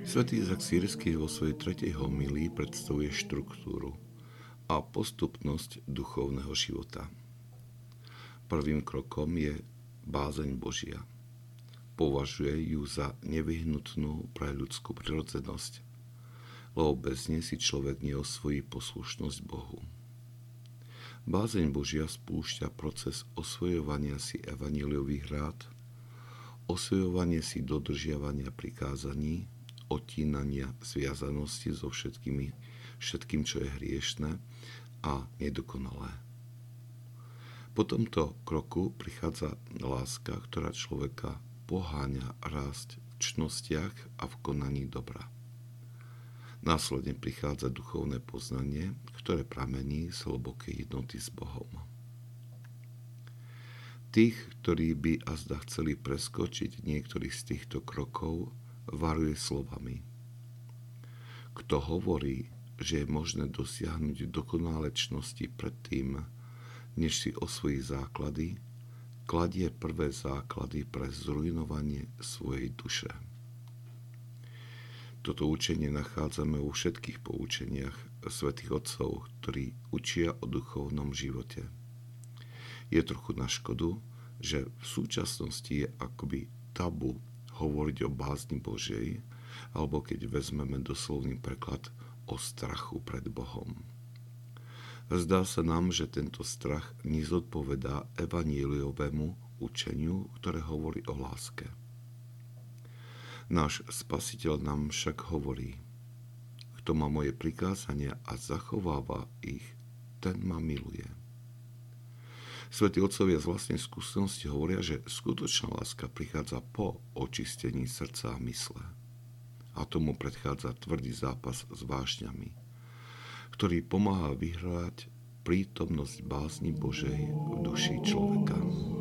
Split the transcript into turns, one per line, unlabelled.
Svätý Izak Sýrsky vo svojej 3. homílii predstavuje štruktúru a postupnosť duchovného života. Prvým krokom je bázeň Božia. Považuje ju za nevyhnutnú pre ľudskú prirodzenosť, lebo bez nej si človek neosvojí poslušnosť Bohu. Bázeň Božia spúšťa proces osvojovania si evanjeliových rád, osvojovanie si dodržiavania prikázaní, odtínania zviazanosti so všetkým, čo je hriešne a nedokonalé. Po tomto kroku prichádza láska, ktorá človeka poháňa rásť v čnostiach a v konaní dobra. Následne prichádza duchovné poznanie, ktoré pramení z hlbokej jednoty s Bohom. Tých, ktorí by azda chceli preskočiť niektorých z týchto krokov, varuje slovami. Kto hovorí, že je možné dosiahnuť dokonalé čnosti predtým, než si osvojí základy, kladie prvé základy pre zrujnovanie svojej duše. Toto učenie nachádzame vo všetkých poučeniach svätých otcov, ktorí učia o duchovnom živote. Je trochu na škodu, že v súčasnosti je akoby tabu hovoriť o bázni Božej, alebo keď vezmeme doslovný preklad o strachu pred Bohom. Zdá sa nám, že tento strach nezodpovedá evanjeliovému učeniu, ktoré hovorí o láske. Náš Spasiteľ nám však hovorí: kto má moje prikázania a zachováva ich, ten ma miluje. Svätí otcovia z vlastnej skúsenosti hovoria, že skutočná láska prichádza po očistení srdca a mysle. A tomu predchádza tvrdý zápas s vášňami, ktorý pomáha vyhrať prítomnosť bázni Božej v duši človeka.